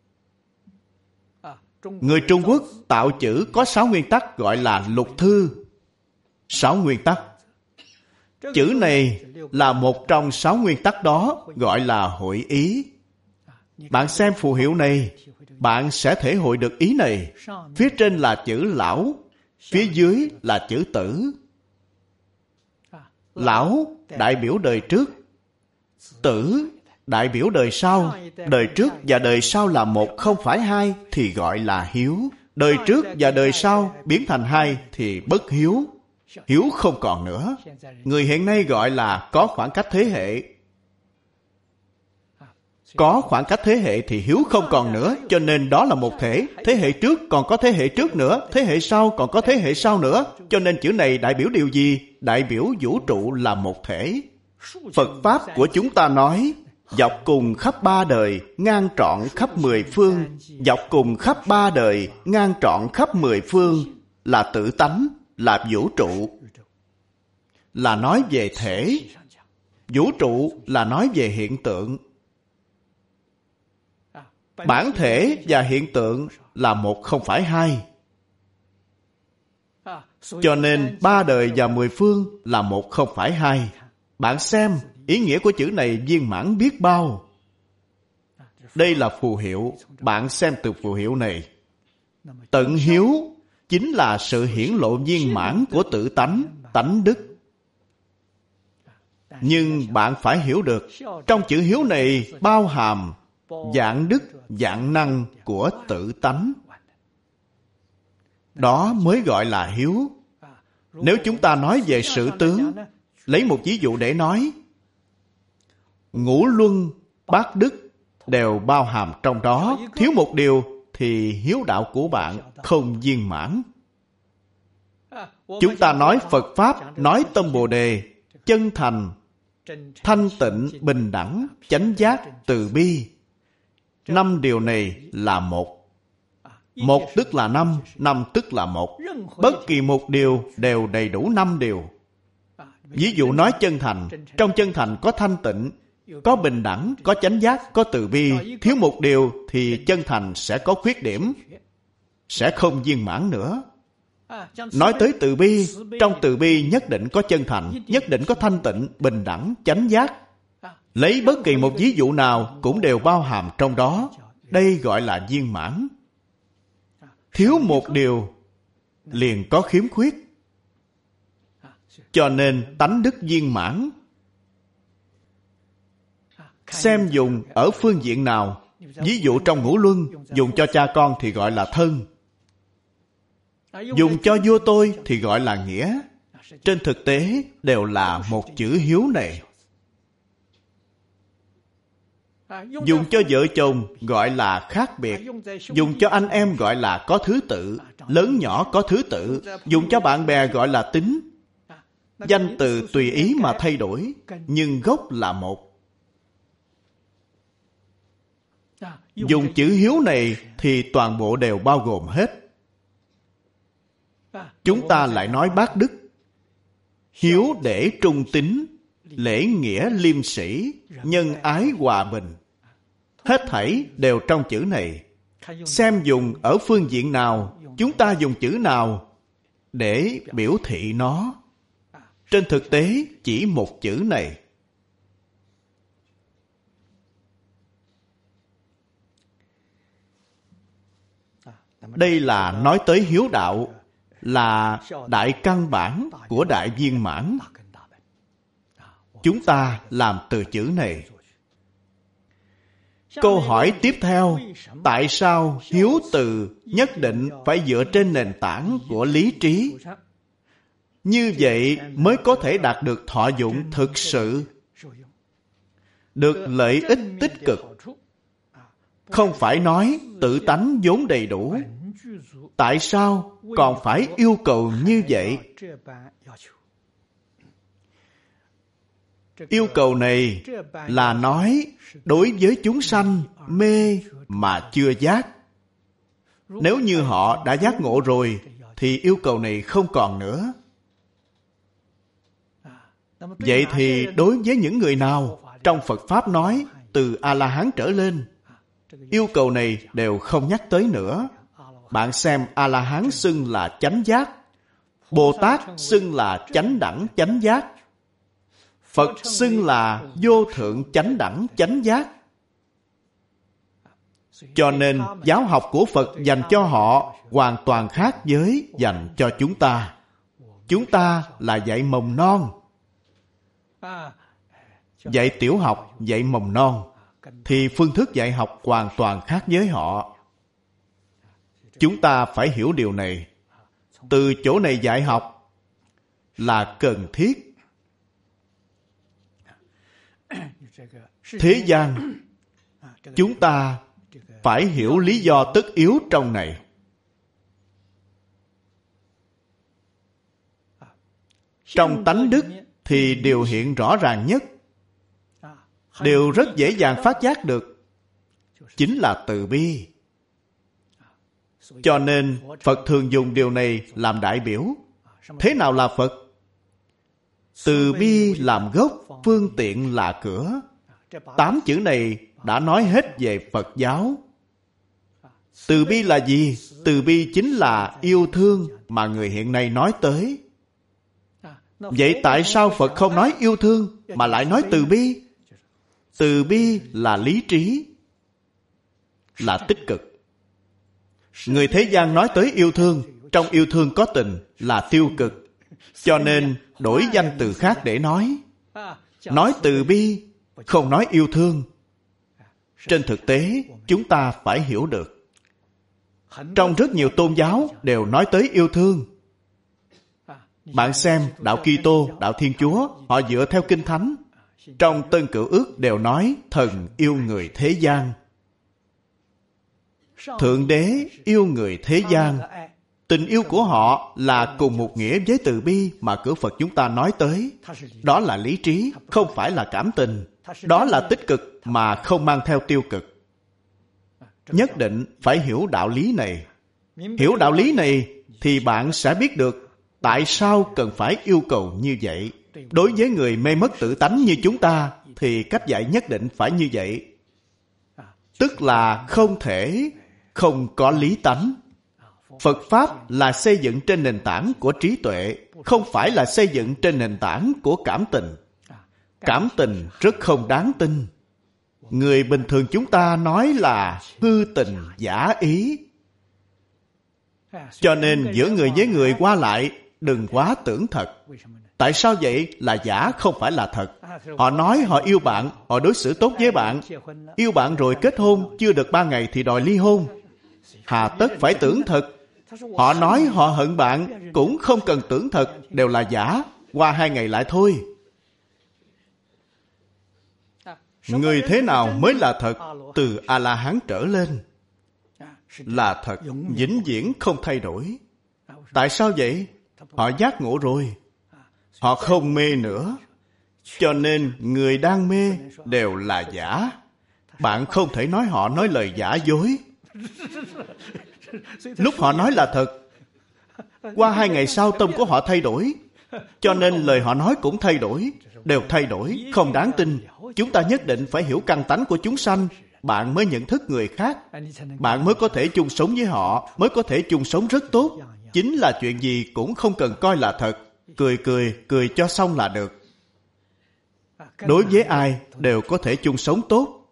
Người Trung Quốc tạo chữ có 6 nguyên tắc gọi là lục thư. 6 nguyên tắc. Chữ này là một trong 6 nguyên tắc đó, gọi là hội ý. Bạn xem phù hiệu này, bạn sẽ thể hội được ý này. Phía trên là chữ lão, phía dưới là chữ tử. Lão đại biểu đời trước, tử đại biểu đời sau. Đời trước và đời sau là một, không phải hai, thì gọi là hiếu. Đời trước và đời sau biến thành hai thì bất hiếu. Hiếu không còn nữa. Người hiện nay gọi là có khoảng cách thế hệ. Có khoảng cách thế hệ thì hiếu không còn nữa, cho nên đó là một thể. Thế hệ trước còn có thế hệ trước nữa, thế hệ sau còn có thế hệ sau nữa. Cho nên chữ này đại biểu điều gì? Đại biểu vũ trụ là một thể. Phật Pháp của chúng ta nói, dọc cùng khắp 3 đời, ngang trọn khắp 10 phương. Dọc cùng khắp 3 đời, ngang trọn khắp 10 phương là tự tánh, là vũ trụ. Là nói về thể. Vũ trụ là nói về hiện tượng. Bản thể và hiện tượng là một, không phải hai. Cho nên 3 đời và 10 phương là một, không phải hai. Bạn xem, ý nghĩa của chữ này viên mãn biết bao. Đây là phù hiệu. Bạn xem từ phù hiệu này. Tận hiếu chính là sự hiển lộ viên mãn của tự tánh, tánh đức. Nhưng bạn phải hiểu được, trong chữ hiếu này bao hàm dạng đức, dạng năng của tự tánh. Đó mới gọi là hiếu. Nếu chúng ta nói về sự tướng, lấy một ví dụ để nói, ngũ luân, bát đức đều bao hàm trong đó. Thiếu một điều thì hiếu đạo của bạn không viên mãn. Chúng ta nói Phật Pháp, nói tâm Bồ Đề, chân thành, thanh tịnh, bình đẳng, chánh giác, từ bi. 5 điều này là một. Một tức là 5, 5 tức là một. Bất kỳ một điều đều đầy đủ 5 điều. Ví dụ nói chân thành, trong chân thành có thanh tịnh, có bình đẳng, có chánh giác, có từ bi. Thiếu một điều thì chân thành sẽ có khuyết điểm, sẽ không viên mãn nữa. Nói tới từ bi, trong từ bi nhất định có chân thành, nhất định có thanh tịnh, bình đẳng, chánh giác. Lấy bất kỳ một ví dụ nào cũng đều bao hàm trong đó. Đây gọi là viên mãn. Thiếu một điều liền có khiếm khuyết. Cho nên tánh đức viên mãn. Xem dùng ở phương diện nào. Ví dụ trong ngũ luân, dùng cho cha con thì gọi là thân. Dùng cho vua tôi thì gọi là nghĩa. Trên thực tế đều là một chữ hiếu này. Dùng cho vợ chồng gọi là khác biệt. Dùng cho anh em gọi là có thứ tự. Lớn nhỏ có thứ tự. Dùng cho bạn bè gọi là tính. Danh từ tùy ý mà thay đổi, nhưng gốc là một. Dùng chữ hiếu này thì toàn bộ đều bao gồm hết. Chúng ta lại nói bác đức. Hiếu để trung tín, lễ nghĩa liêm sĩ, nhân ái hòa bình. Hết thảy đều trong chữ này. Xem dùng ở phương diện nào, chúng ta dùng chữ nào để biểu thị nó. Trên thực tế chỉ một chữ này. Đây là nói tới hiếu đạo, là đại căn bản của đại viên mãn. Chúng ta làm từ chữ này. Câu hỏi tiếp theo, tại sao hiếu từ nhất định phải dựa trên nền tảng của lý trí? Như vậy mới có thể đạt được thọ dụng thực sự, được lợi ích tích cực. Không phải nói tự tánh vốn đầy đủ. Tại sao còn phải yêu cầu như vậy? Yêu cầu này là nói đối với chúng sanh mê mà chưa giác. Nếu như họ đã giác ngộ rồi thì yêu cầu này không còn nữa. Vậy thì đối với những người nào trong Phật Pháp nói từ A-la-hán trở lên, yêu cầu này đều không nhắc tới nữa. Bạn xem A-la-hán xưng là chánh giác, Bồ Tát xưng là chánh đẳng chánh giác, Phật xưng là vô thượng chánh đẳng chánh giác. Cho nên giáo học của Phật dành cho họ hoàn toàn khác với dành cho chúng ta. Chúng ta là dạy mầm non. Dạy tiểu học, dạy mầm non thì phương thức dạy học hoàn toàn khác với họ. Chúng ta phải hiểu điều này. Từ chỗ này dạy học là cần thiết. Thế gian, chúng ta phải hiểu lý do tất yếu trong này. Trong tánh đức thì điều hiện rõ ràng nhất, điều rất dễ dàng phát giác được, chính là từ bi. Cho nên Phật thường dùng điều này làm đại biểu. Thế nào là Phật? Từ bi làm gốc, phương tiện là cửa. 8 chữ này đã nói hết về Phật giáo. Từ bi là gì? Từ bi chính là yêu thương mà người hiện nay nói tới. Vậy tại sao Phật không nói yêu thương mà lại nói từ bi? Từ bi là lý trí, là tích cực. Người thế gian nói tới yêu thương, trong yêu thương có tình là tiêu cực. Cho nên đổi danh từ khác để nói. Nói từ bi, không nói yêu thương. Trên thực tế, chúng ta phải hiểu được. Trong rất nhiều tôn giáo đều nói tới yêu thương. Bạn xem đạo Kitô, đạo Thiên Chúa, họ dựa theo Kinh Thánh. Trong Tân Cựu Ước đều nói thần yêu người thế gian. Thượng Đế yêu người thế gian. Tình yêu của họ là cùng một nghĩa với từ bi mà cửa Phật chúng ta nói tới. Đó là lý trí, không phải là cảm tình. Đó là tích cực mà không mang theo tiêu cực. Nhất định phải hiểu đạo lý này. Hiểu đạo lý này thì bạn sẽ biết được tại sao cần phải yêu cầu như vậy. Đối với người mê mất tự tánh như chúng ta thì cách dạy nhất định phải như vậy. Tức là không thể không có lý tánh. Phật Pháp là xây dựng trên nền tảng của trí tuệ, không phải là xây dựng trên nền tảng của cảm tình. Cảm tình rất không đáng tin. Người bình thường chúng ta nói là hư tình giả ý. Cho nên giữa người với người qua lại đừng quá tưởng thật. Tại sao vậy? Là giả không phải là thật. Họ nói họ yêu bạn, họ đối xử tốt với bạn. Yêu bạn rồi kết hôn, chưa được 3 ngày thì đòi ly hôn. Hà tất phải tưởng thật. Họ nói họ hận bạn, cũng không cần tưởng thật, đều là giả. Qua 2 ngày lại thôi. Người thế nào mới là thật? Từ A-la-hán trở lên là thật, vĩnh viễn không thay đổi. Tại sao vậy? Họ giác ngộ rồi. Họ không mê nữa. Cho nên người đang mê đều là giả. Bạn không thể nói họ nói lời giả dối. Lúc họ nói là thật, qua 2 ngày sau tâm của họ thay đổi. Cho nên lời họ nói cũng thay đổi. Đều thay đổi, không đáng tin. Chúng ta nhất định phải hiểu căn tánh của chúng sanh. Bạn mới nhận thức người khác. Bạn mới có thể chung sống với họ, mới có thể chung sống rất tốt. Chính là chuyện gì cũng không cần coi là thật. Cười cho xong là được. Đối với ai đều có thể chung sống tốt.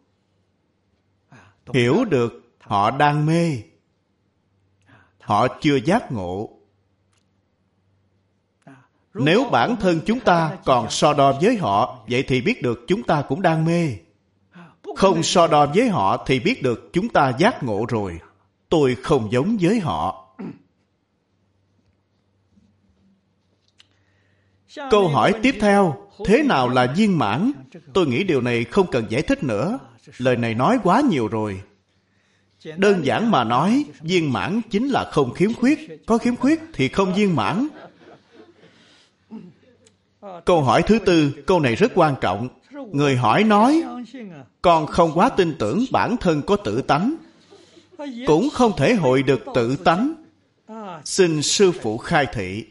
Hiểu được họ đang mê, họ chưa giác ngộ. Nếu bản thân chúng ta còn so đo với họ, vậy thì biết được chúng ta cũng đang mê. Không so đo với họ thì biết được chúng ta giác ngộ rồi. Tôi không giống với họ. Câu hỏi tiếp theo, thế nào là viên mãn? Tôi nghĩ điều này không cần giải thích nữa. Lời này nói quá nhiều rồi. Đơn giản mà nói, viên mãn chính là không khiếm khuyết. Có khiếm khuyết thì không viên mãn. Câu hỏi thứ tư, câu này rất quan trọng. Người hỏi nói, con không quá tin tưởng bản thân có tự tánh, cũng không thể hội được tự tánh. Xin sư phụ khai thị.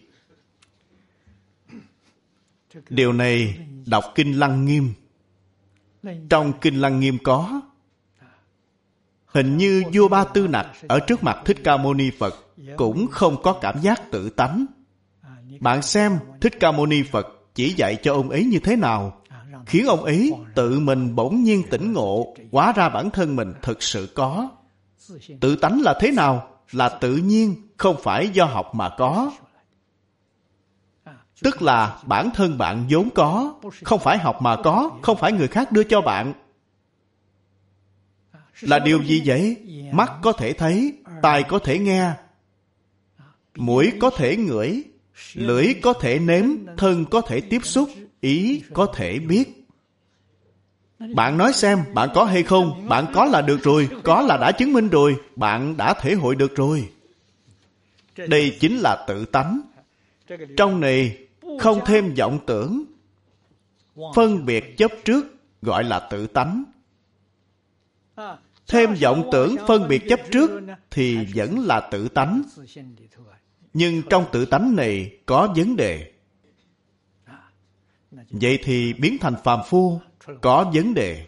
Điều này đọc Kinh Lăng Nghiêm. Trong Kinh Lăng Nghiêm có. Hình như vua Ba Tư Nặc ở trước mặt Thích Ca Mâu Ni Phật cũng không có cảm giác tự tánh. Bạn xem Thích Ca Mâu Ni Phật chỉ dạy cho ông ấy như thế nào, khiến ông ấy tự mình bỗng nhiên tỉnh ngộ, hóa ra bản thân mình thực sự có. Tự tánh là thế nào? Là tự nhiên, không phải do học mà có. Tức là bản thân bạn vốn có, không phải học mà có, không phải người khác đưa cho bạn. Là điều gì vậy? Mắt có thể thấy, tai có thể nghe, mũi có thể ngửi, lưỡi có thể nếm, thân có thể tiếp xúc, ý có thể biết. Bạn nói xem, bạn có hay không? Bạn có là được rồi, có là đã chứng minh rồi, bạn đã thể hội được rồi. Đây chính là tự tánh. Trong này không thêm vọng tưởng, phân biệt chấp trước gọi là tự tánh. Thêm vọng tưởng phân biệt chấp trước thì vẫn là tự tánh. Nhưng trong tự tánh này có vấn đề. Vậy thì biến thành phàm phu có vấn đề.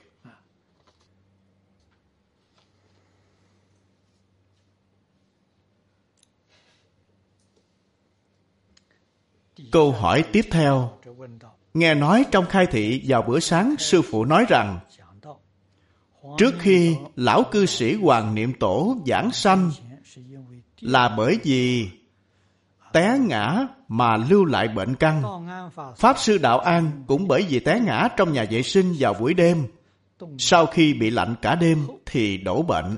Câu hỏi tiếp theo. Nghe nói trong khai thị vào bữa sáng, sư phụ nói rằng trước khi lão cư sĩ Hoàng Niệm Tổ giảng sanh là bởi vì té ngã mà lưu lại bệnh căn. Pháp sư Đạo An cũng bởi vì té ngã trong nhà vệ sinh vào buổi đêm. Sau khi bị lạnh cả đêm thì đổ bệnh.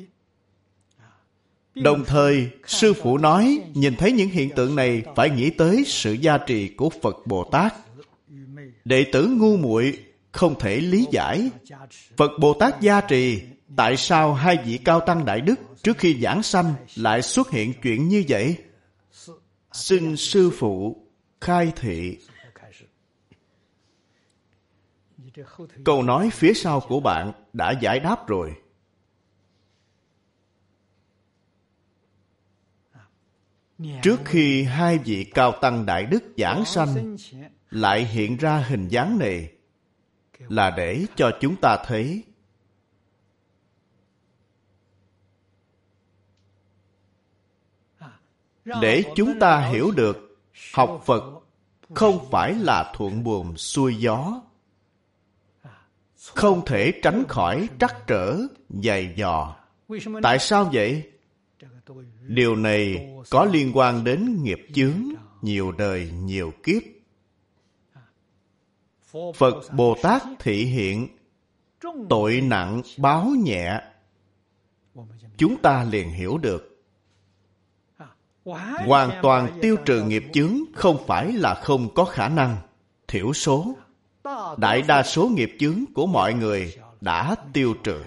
Đồng thời, sư phụ nói nhìn thấy những hiện tượng này phải nghĩ tới sự gia trì của Phật Bồ Tát. Đệ tử ngu muội không thể lý giải. Phật Bồ Tát gia trì, tại sao 2 vị cao tăng đại đức trước khi giảng sanh lại xuất hiện chuyện như vậy? Xin sư phụ khai thị. Câu nói phía sau của bạn đã giải đáp rồi. Trước khi 2 vị cao tăng đại đức giảng sanh lại hiện ra hình dáng này là để cho chúng ta thấy để chúng ta hiểu được học Phật không phải là thuận buồm xuôi gió, không thể tránh khỏi trắc trở dày dò. Tại sao vậy? Điều này có liên quan đến nghiệp chướng nhiều đời nhiều kiếp. Phật Bồ Tát thị hiện tội nặng báo nhẹ, chúng ta liền hiểu được. Hoàn toàn tiêu trừ nghiệp chướng không phải là không có khả năng. Thiểu số, đại đa số nghiệp chướng của mọi người đã tiêu trừ,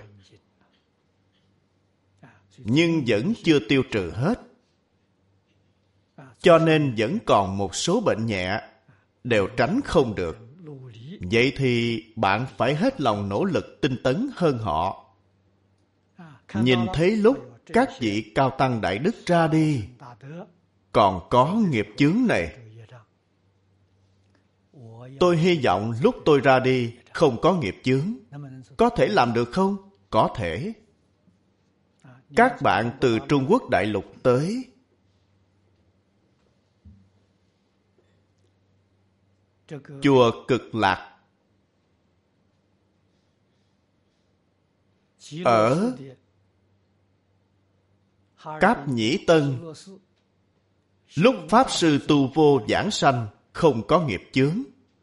nhưng vẫn chưa tiêu trừ hết. Cho nên vẫn còn một số bệnh nhẹ, đều tránh không được. Vậy thì bạn phải hết lòng nỗ lực tinh tấn hơn họ. Nhìn thấy lúc các vị cao tăng đại đức ra đi, còn có nghiệp chướng này. Tôi hy vọng lúc tôi ra đi không có nghiệp chướng. Có thể làm được không? Có thể. Các bạn từ Trung Quốc đại lục tới, chùa Cực Lạc ở Cáp Nhĩ Tân, lúc Pháp Sư Tu Vô giảng sanh không có nghiệp chướng.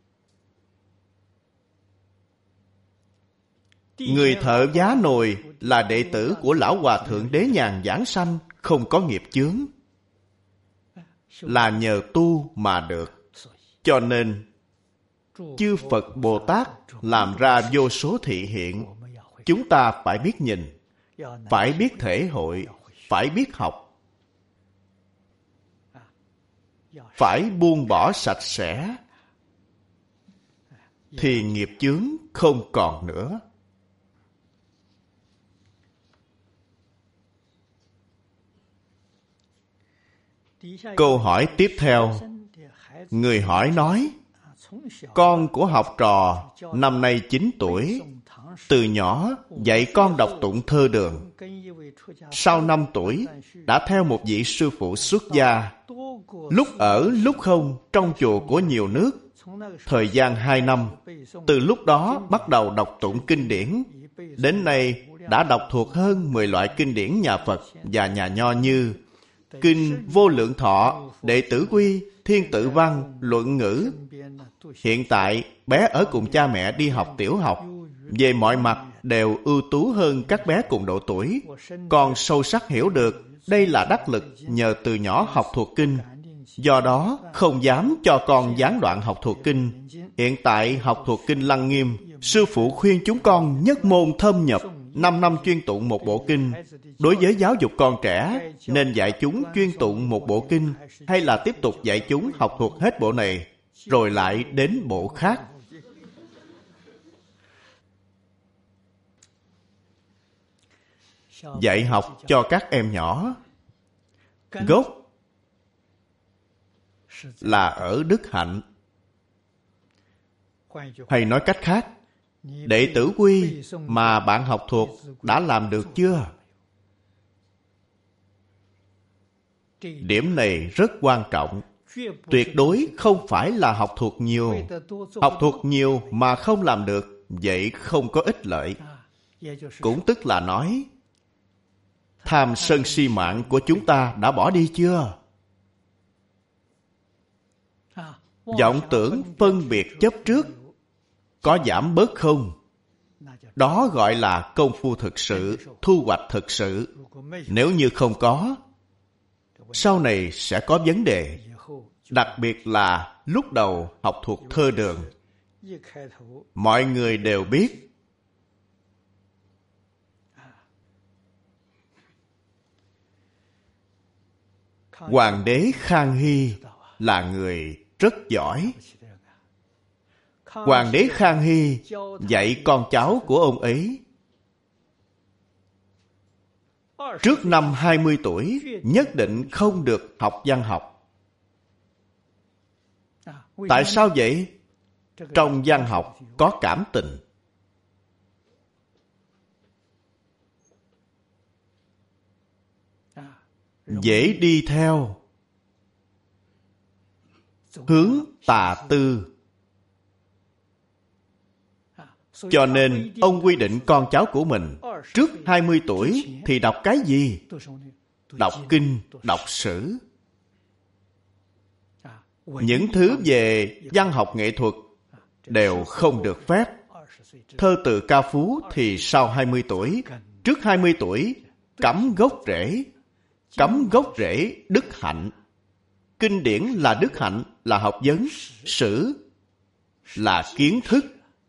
Người thợ giá nồi là đệ tử của Lão Hòa Thượng Đế Nhàn giảng sanh không có nghiệp chướng. Là nhờ tu mà được. Cho nên chư Phật Bồ Tát làm ra vô số thị hiện. Chúng ta phải biết nhìn, phải biết thể hội, phải biết học, phải buông bỏ sạch sẽ, thì nghiệp chướng không còn nữa. Câu hỏi tiếp theo, người hỏi nói, con của học trò năm nay 9 tuổi, từ nhỏ dạy con đọc tụng thơ đường. Sau 5 tuổi đã theo một vị sư phụ xuất gia, lúc ở lúc không trong chùa của nhiều nước. Thời gian 2 năm, từ lúc đó bắt đầu đọc tụng kinh điển. Đến nay đã đọc thuộc hơn 10 loại kinh điển nhà Phật và nhà Nho như Kinh Vô Lượng Thọ, Đệ Tử Quy, Thiên Tự Văn, Luận Ngữ. Hiện tại bé ở cùng cha mẹ đi học tiểu học, về mọi mặt đều ưu tú hơn các bé cùng độ tuổi. Con sâu sắc hiểu được đây là đắc lực nhờ từ nhỏ học thuộc kinh. Do đó không dám cho con gián đoạn học thuộc kinh. Hiện tại học thuộc kinh Lăng Nghiêm, sư phụ khuyên chúng con nhất môn thâm nhập, 5 năm chuyên tụng một bộ kinh. Đối với giáo dục con trẻ, nên dạy chúng chuyên tụng một bộ kinh, hay là tiếp tục dạy chúng học thuộc hết bộ này, rồi lại đến bộ khác. Dạy học cho các em nhỏ, gốc là ở đức hạnh. Hay nói cách khác, Đệ Tử Quy mà bạn học thuộc đã làm được chưa? Điểm này rất quan trọng. Tuyệt đối không phải là học thuộc nhiều. Học thuộc nhiều mà không làm được, vậy không có ích lợi. Cũng tức là nói, tham sân si mạng của chúng ta đã bỏ đi chưa? Vọng tưởng phân biệt chấp trước có giảm bớt không? Đó gọi là công phu thực sự, thu hoạch thực sự. Nếu như không có, sau này sẽ có vấn đề. Đặc biệt là lúc đầu học thuộc thơ đường. Mọi người đều biết Hoàng đế Khang Hy là người rất giỏi. Hoàng đế Khang Hy dạy con cháu của ông ấy, trước năm 20 tuổi nhất định không được học văn học. Tại sao vậy? Trong văn học có cảm tình. Dễ đi theo hướng tà tư. Cho nên ông quy định con cháu của mình trước 20 tuổi thì đọc cái gì? Đọc kinh, đọc sử. Những thứ về văn học nghệ thuật đều không được phép. Thơ từ ca phú thì sau 20 tuổi, trước 20 tuổi cắm gốc rễ. Cắm gốc rễ đức hạnh. Kinh điển là đức hạnh, là học vấn. Sử là kiến thức.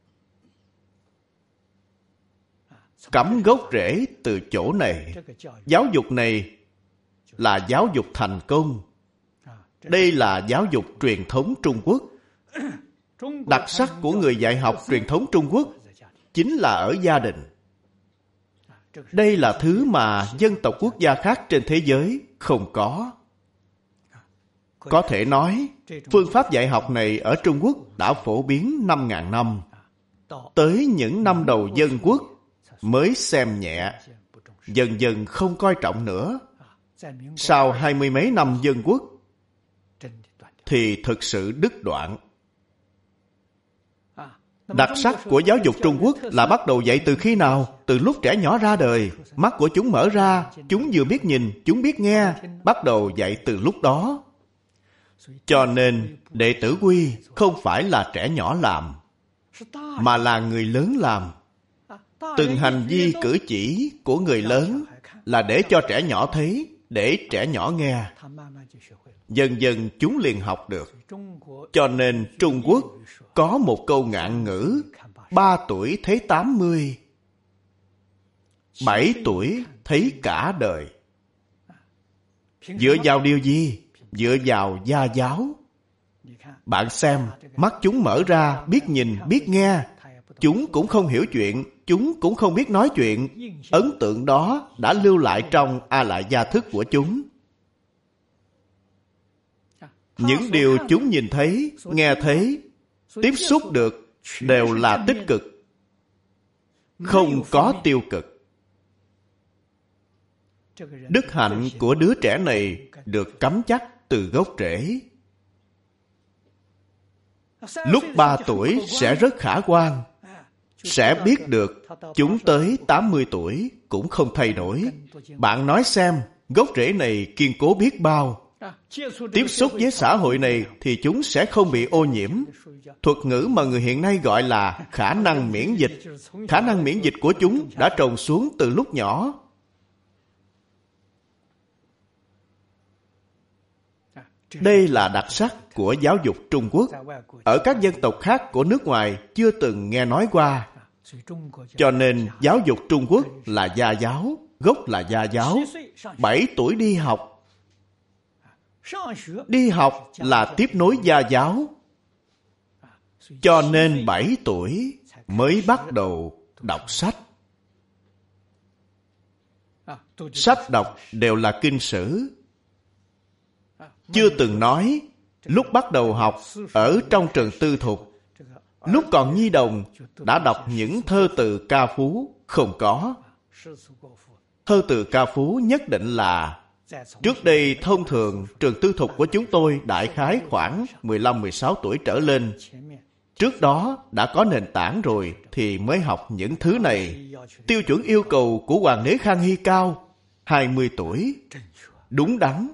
Cắm gốc rễ từ chỗ này. Giáo dục này là giáo dục thành công. Đây là giáo dục truyền thống Trung Quốc. Đặc sắc của người dạy học truyền thống Trung Quốc chính là ở gia đình. Đây là thứ mà dân tộc quốc gia khác trên thế giới không có. Có thể nói, phương pháp dạy học này ở Trung Quốc đã phổ biến 5.000 năm. Tới những năm đầu dân quốc mới xem nhẹ, dần dần không coi trọng nữa. Sau 20 mấy năm dân quốc thì thực sự đứt đoạn. Đặc sắc của giáo dục Trung Quốc là bắt đầu dạy từ khi nào? Từ lúc trẻ nhỏ ra đời, mắt của chúng mở ra, chúng vừa biết nhìn, chúng biết nghe, bắt đầu dạy từ lúc đó. Cho nên, đệ tử quy không phải là trẻ nhỏ làm, mà là người lớn làm. Từng hành vi cử chỉ của người lớn là để cho trẻ nhỏ thấy, để trẻ nhỏ nghe. Dần dần chúng liền học được. Cho nên Trung Quốc có một câu ngạn ngữ: 3 tuổi thấy 80, 7 tuổi thấy cả đời. Dựa vào điều gì? Dựa vào gia giáo. Bạn xem, mắt chúng mở ra, biết nhìn, biết nghe. Chúng cũng không hiểu chuyện, chúng cũng không biết nói chuyện. Ấn tượng đó đã lưu lại trong A Lại gia thức của chúng. Những điều chúng nhìn thấy, nghe thấy, tiếp xúc được đều là tích cực, không có tiêu cực. Đức hạnh của đứa trẻ này được cắm chắc từ gốc rễ. Lúc 3 tuổi sẽ rất khả quan, sẽ biết được chúng tới 80 tuổi cũng không thay đổi. Bạn nói xem, gốc rễ này kiên cố biết bao. Tiếp xúc với xã hội này thì chúng sẽ không bị ô nhiễm. Thuật ngữ mà người hiện nay gọi là khả năng miễn dịch. Khả năng miễn dịch của chúng đã trồng xuống từ lúc nhỏ. Đây là đặc sắc của giáo dục Trung Quốc. Ở các dân tộc khác của nước ngoài chưa từng nghe nói qua. Cho nên giáo dục Trung Quốc là gia giáo, gốc là gia giáo. 7 tuổi đi học. Đi học là tiếp nối gia giáo. Cho nên 7 tuổi mới bắt đầu đọc sách. Sách đọc đều là kinh sử. Chưa từng nói, lúc bắt đầu học ở trong trường tư thục, lúc còn nhi đồng đã đọc những thơ từ ca phú, không có. Thơ từ ca phú nhất định là trước đây thông thường trường tư thục của chúng tôi đại khái khoảng 15-16 tuổi trở lên. Trước đó đã có nền tảng rồi thì mới học những thứ này. Tiêu chuẩn yêu cầu của Hoàng đế Khang Hy cao, 20 tuổi. Đúng đắn.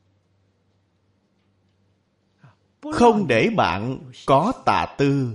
Không để bạn có tà tư.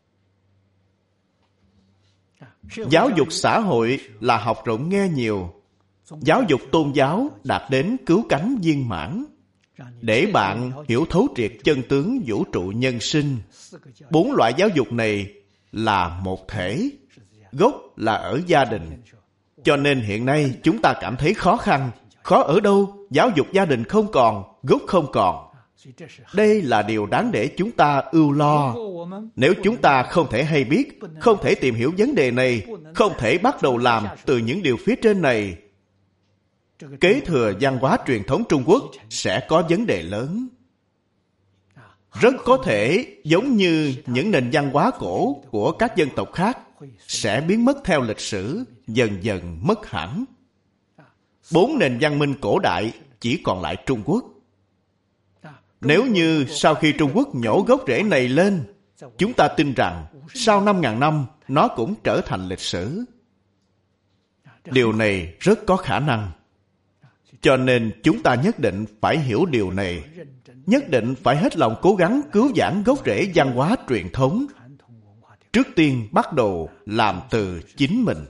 Giáo dục xã hội là học rộng nghe nhiều. Giáo dục tôn giáo đạt đến cứu cánh viên mãn, để bạn hiểu thấu triệt chân tướng vũ trụ nhân sinh. 4 loại giáo dục này là một thể, gốc là ở gia đình. Cho nên hiện nay chúng ta cảm thấy khó khăn. Khó ở đâu? Giáo dục gia đình không còn, gốc không còn. Đây là điều đáng để chúng ta ưu lo. Nếu chúng ta không thể hay biết, không thể tìm hiểu vấn đề này, không thể bắt đầu làm từ những điều phía trên này, kế thừa văn hóa truyền thống Trung Quốc sẽ có vấn đề lớn. Rất có thể giống như những nền văn hóa cổ của các dân tộc khác sẽ biến mất theo lịch sử, dần dần mất hẳn. 4 nền văn minh cổ đại chỉ còn lại Trung Quốc. Nếu như sau khi Trung Quốc nhổ gốc rễ này lên, chúng ta tin rằng sau 5.000 năm nó cũng trở thành lịch sử. Điều này rất có khả năng. Cho nên chúng ta nhất định phải hiểu điều này. Nhất định phải hết lòng cố gắng cứu vãn gốc rễ văn hóa truyền thống. Trước tiên bắt đầu làm từ chính mình.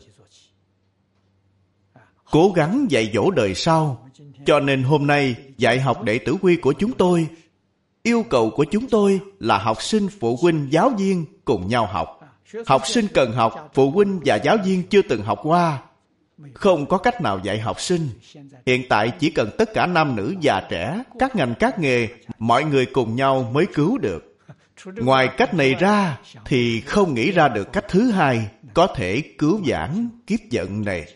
Cố gắng dạy dỗ đời sau. Cho nên hôm nay dạy học đệ tử quy của chúng tôi, yêu cầu của chúng tôi là học sinh, phụ huynh, giáo viên cùng nhau học. Học sinh cần học, phụ huynh và giáo viên chưa từng học qua. Không có cách nào dạy học sinh. Hiện tại chỉ cần tất cả nam nữ già trẻ, các ngành các nghề, mọi người cùng nhau mới cứu được. Ngoài cách này ra thì không nghĩ ra được cách thứ hai có thể cứu vãn kiếp vận này.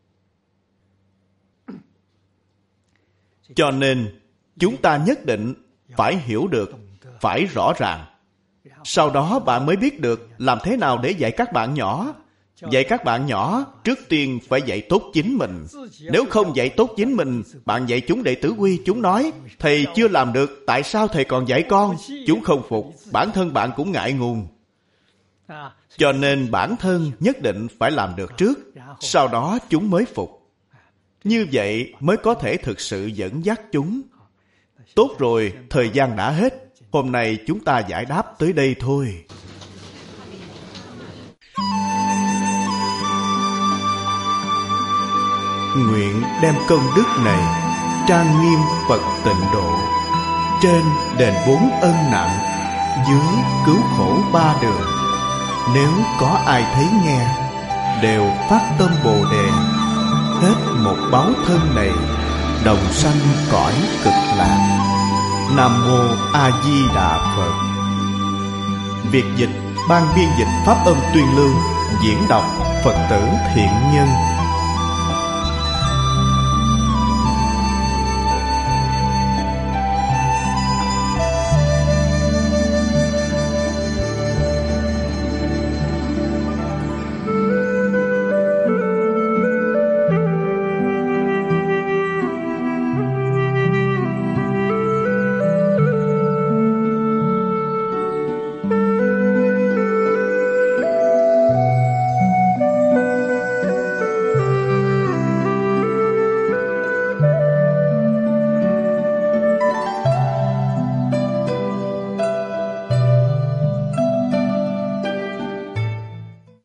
Cho nên chúng ta nhất định phải hiểu được, phải rõ ràng. Sau đó bạn mới biết được làm thế nào để dạy các bạn nhỏ. Dạy các bạn nhỏ, trước tiên phải dạy tốt chính mình. Nếu không dạy tốt chính mình, bạn dạy chúng đệ tử quy, chúng nói, thầy chưa làm được, tại sao thầy còn dạy con? Chúng không phục, bản thân bạn cũng ngại ngùng. Cho nên bản thân nhất định phải làm được trước, sau đó chúng mới phục. Như vậy mới có thể thực sự dẫn dắt chúng. Tốt rồi, thời gian đã hết. Hôm nay chúng ta giải đáp tới đây thôi. Nguyện đem công đức này trang nghiêm Phật Tịnh Độ, trên đền 4 ân nặng, dưới cứu khổ 3 đường. Nếu có ai thấy nghe, đều phát tâm Bồ Đề, hết một báo thân này, đồng sanh cõi cực lạc. Nam Mô A Di Đà Phật. Việc dịch, ban biên dịch Pháp Âm Tuyên Lương, diễn đọc Phật tử Thiện Nhân.